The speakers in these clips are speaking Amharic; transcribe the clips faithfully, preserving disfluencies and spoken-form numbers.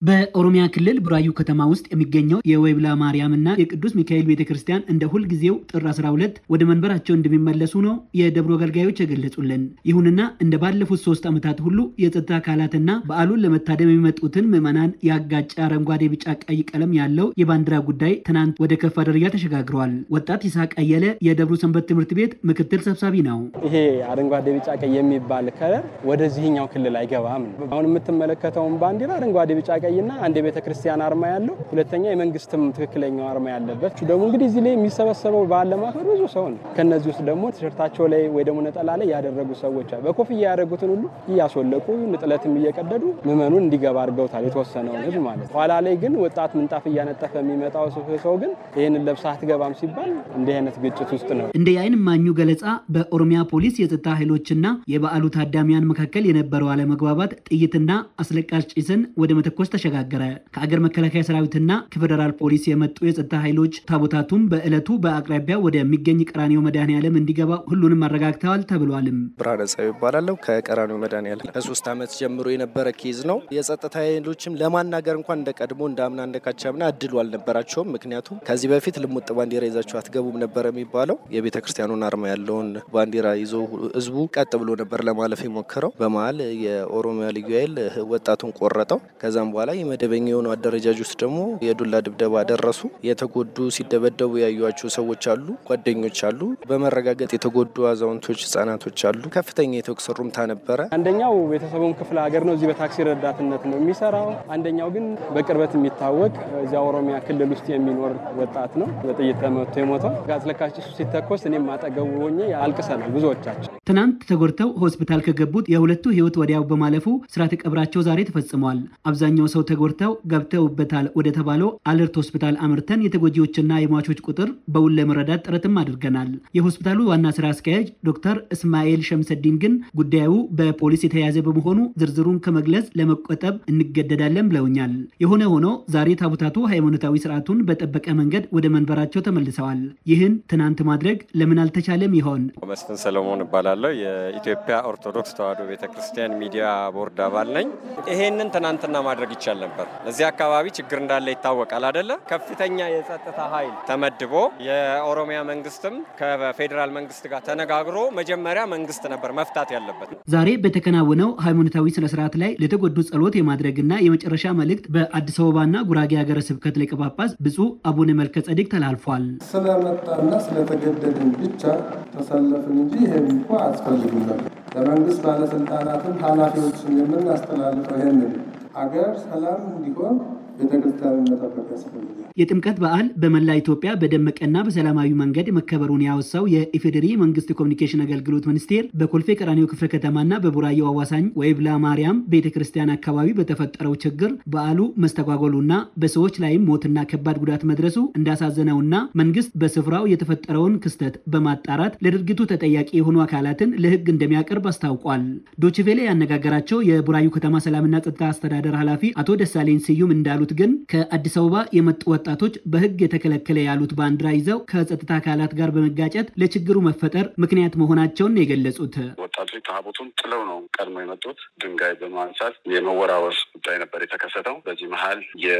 በኦሮሚያ ክልል ቡራዩ ከተማ ውስጥ የሚገኘው የወይብላ ማርያምና የቅዱስ ሚካኤል ቤተክርስቲያን እንደ ሁል ጊዜው ጥር አስራ ሁለት ወደ መንበራቸው እንደሚመለሱ ነው የደብሩ አገልጋዮች የገለጹልን። ይሁንና እንደ ባለፉት ሶስት ዓመታት ሁሉ የጸጥታ አካላትና በዓሉን ለመታደም የሚመጡትን ምዕመናን ያጋጨ አረንጓዴ፣ ቢጫ፣ ቀይ ቀለም ያለው የባንዲራ ጉዳይ ትናንት ወደ ከፋ ደረጃ ተሸጋግሯል። ወጣት ይስሐቅ አየለ የደብሩ ሰንበት ትምህርት ቤት ምክትል ሰብሳቢ ነው። ይሄ አረንጓዴ፣ ቢጫ፣ ቀይ የሚባል ከለር ወደዚህኛው ክልል አይገባም። አሁን የምትመለከተውን ባንዲራ አረንጓዴ፣ ቢጫ፣ ቀይና አንድ ቤተክርስቲያን አርማ ያለው ሁለተኛ የመንግስትም ትክክለኛው አርማ ያለበት ደግሞ እንግዲህ እዚህ ላይ የሚሰበሰበው በዓል ለማክበር ብዙ ሰው ነው። ከነዚህ ውስጥ ደግሞ ቲሸርታቸው ላይ ወይ ደግሞ ነጠላ ላይ ያደረጉ ሰዎች አሉ። በኮፍያ ያደረጉትን ሁሉ እያስወለቁ ንጥለትም እየቀደዱ ምዕመኑን እንዲገባ አድርገውታል። የተወሰነው ህዝብ ማለት ነው። ኋላ ላይ ግን ወጣት ምንጣፍ እያነጠፈ የሚመጣው ሰው ግን ይሄንን ለብሳ አትገባም ሲባል እንዲህ አይነት ግጭት ውስጥ ነው። እንደ የዓይን እማኙ ገለጻ በኦሮሚያ ፖሊስ የጸጥታ ኃይሎችና የበዓሉ ታዳሚያን መካከል የነበረው አለመግባባት ጥይትና አስለቃሽ ጭስን ወደ መተኮስ ተሸጋገረ። ከአገር መከላከያ ሰራዊትና ከፌደራል ፖሊስ የመጡ የጸጥታ ኃይሎች ታቦታቱም በእለቱ በአቅራቢያ ወደሚገኝ ቀራኒዮ መድኃኔዓለም እንዲገባ ሁሉንም አረጋግተዋል ተብሏልም። ብርሃነ ጸሐይ ይባላል። ከቀራኒዮ መድኃኔዓለም ከሶስት ዓመት ጀምሮ የነበረ ኬዝ ነው። የጸጥታ ኃይሎችም ለማናገር እንኳን እንደቀድሞ እንዳምና እንደካቻምና እድሉ አልነበራቸውም። ምክንያቱም ከዚህ በፊት ልሙጥ ባንዲራ ይዛችሁ አትገቡም ነበር የሚባለው። የቤተክርስቲያኑን አርማ ያለውን ባንዲራ ይዞ ህዝቡ ቀጥ ብሎ ነበር ለማለፍ የሞከረው። በመሀል የኦሮሚያ ልዩ ኃይል ወጣቱን ቆረጠው። ከዛም በኋላ የመደበኛ የሆኑ አደረጃጅ ውስጥ ደግሞ የዱላ ድብደባ ደረሱ። የተጎዱ ሲደበደቡ ያዩዋቸው ሰዎች አሉ፣ ጓደኞች አሉ። በመረጋገጥ የተጎዱ አዛውንቶች፣ ህጻናቶች አሉ። ከፍተኛ የተኩስ ሩምታ ነበረ። አንደኛው ቤተሰቡም ክፍለ ሀገር ነው፣ እዚህ በታክሲ ረዳትነት ነው የሚሰራው። አንደኛው ግን በቅርበት የሚታወቅ እዚያ ኦሮሚያ ክልል ውስጥ የሚኖር ወጣት ነው። በጥይት ተመቶ የሞተው አስለቃሽ ጭሱ ሲተኮስ እኔም አጠገቡ ሆኜ አልቅሰናል ብዙዎቻችን። ትናንት ተጎድተው ሆስፒታል ከገቡት የሁለቱ ህይወት ወዲያው በማለፉ ስርዓተ ቀብራቸው ዛሬ ተፈጽሟል። አብዛኛው ሰው ተጎድተው ገብተውበታል ወደ ተባለው አለርት ሆስፒታል አምርተን የተጎጂዎችና የሟቾች ቁጥር በውል ለመረዳት ጥረትም አድርገናል። የሆስፒታሉ ዋና ስራ አስኪያጅ ዶክተር እስማኤል ሸምሰዲን ግን ጉዳዩ በፖሊስ የተያዘ በመሆኑ ዝርዝሩን ከመግለጽ ለመቆጠብ እንገደዳለን ብለውኛል። የሆነ ሆኖ ዛሬ ታቦታቱ ሃይማኖታዊ ስርዓቱን በጠበቀ መንገድ ወደ መንበራቸው ተመልሰዋል። ይህን ትናንት ማድረግ ለምን አልተቻለም ይሆን? መስፍን ሰለሞን እባላለሁ። የኢትዮጵያ ኦርቶዶክስ ተዋሕዶ ቤተክርስቲያን ሚዲያ ቦርድ አባል ነኝ። ይሄንን ትናንትና ማድረግ ይቻል ነበር። እዚህ አካባቢ ችግር እንዳለ ይታወቃል አይደለ? ከፍተኛ የጸጥታ ኃይል ተመድቦ የኦሮሚያ መንግስትም ከፌደራል መንግስት ጋር ተነጋግሮ መጀመሪያ መንግስት ነበር መፍታት ያለበት። ዛሬ በተከናወነው ሃይማኖታዊ ስነ ስርዓት ላይ ለተጎዱ ጸሎት የማድረግና የመጨረሻ መልእክት በአዲስ አበባና ጉራጌ ሀገረ ስብከት ሊቀ ጳጳስ ብፁዕ አቡነ መልከጼዴቅ ተላልፏል። ስለመጣና ስለተገደድን ብቻ ተሰለፍን እንጂ ይሄን እንኳ አስፈልግም ነበር። ለመንግስት ባለስልጣናትም ኃላፊዎችን የምናስተላልፈው ይሄንን አገር ሰላም እንዲሆን ቤተክርስቲያንን መጠበቅ ያስፈልጋል። የጥምቀት በዓል በመላ ኢትዮጵያ በደመቀና በሰላማዊ መንገድ መከበሩን ያወሳው የኢፌዴሪ መንግስት ኮሚኒኬሽን አገልግሎት ሚኒስቴር በኮልፌ ቀራኒዮ ክፍለ ከተማና በቡራዩ አዋሳኝ ወይብላ ማርያም ቤተክርስቲያን አካባቢ በተፈጠረው ችግር በዓሉ መስተጓጎሉና በሰዎች ላይም ሞትና ከባድ ጉዳት መድረሱ እንዳሳዘነውና መንግስት በስፍራው የተፈጠረውን ክስተት በማጣራት ለድርጊቱ ተጠያቂ የሆኑ አካላትን ለህግ እንደሚያቀርብ አስታውቋል። ዶችቬሌ ያነጋገራቸው የቡራዩ ከተማ ሰላምና ጸጥታ አስተዳደር ኃላፊ አቶ ደሳለኝ ስዩም እንዳሉት ግን ከአዲስ አበባ የመጡ ወጣቶች በህግ የተከለከለ ያሉት ባንዲራ ይዘው ከጸጥታ አካላት ጋር በመጋጨት ለችግሩ መፈጠር ምክንያት መሆናቸውን የገለጹት ወጣቶች ታቦቱን ጥለው ነው ቀድሞ የመጡት። ድንጋይ በማንሳት የመወራወር ጉዳይ ነበር የተከሰተው። በዚህ መሀል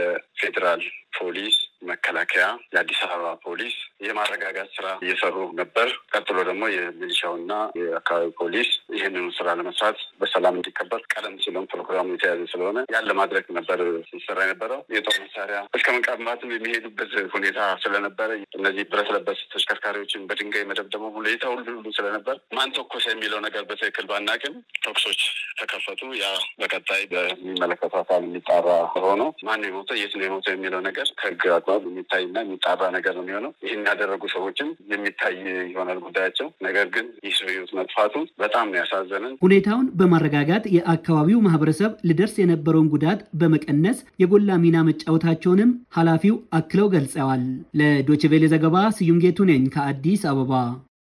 የፌዴራል ፖሊስ፣ መከላከያ፣ የአዲስ አበባ ፖሊስ የማረጋጋት ስራ እየሰሩ ነበር። ቀጥሎ ደግሞ የሚሊሻውና የአካባቢ ፖሊስ ይህንኑ ስራ ለመስራት በሰላም እንዲከበር ቀደም ሲለም ፕሮግራሙ የተያዘ ስለሆነ ያለ ማድረግ ነበር ሲሰራ የነበረው። የጦር መሳሪያ እስከ መቀማትም የሚሄዱበት ሁኔታ ስለነበረ እነዚህ ብረት ለበስ ተሽከርካሪዎችን በድንጋይ መደብደቡ ሁኔታ ሁሉ ስለነበር ማን ተኮሰ የሚለው ነገር በትክክል ባናቅም ተኩሶች ተከፈቱ። ያ በቀጣይ በሚመለከቱ አካል የሚጣራ ሆኖ ማን የሞተ የት ነው የሞተ የሚለው ነገር ከህግ አግባብ የሚታይና የሚጣራ ነገር ነው የሚሆነው። ይህን ያደረጉ ሰዎችም የሚታይ ይሆናል ጉዳያቸው። ነገር ግን ይህ ሰው ህይወት መጥፋቱ በጣም ነው ያሳዘንን። ሁኔታውን በማረጋጋት የአካባቢው ማህበረሰብ ሊደርስ የነበረውን ጉዳት በመቀነስ የጎላ ሚና መጫወታቸውንም ኃላፊው አክለው ገልጸዋል። ለዶይቼ ቬለ ዘገባ ስዩም ጌቱ ነኝ ከአዲስ አበባ።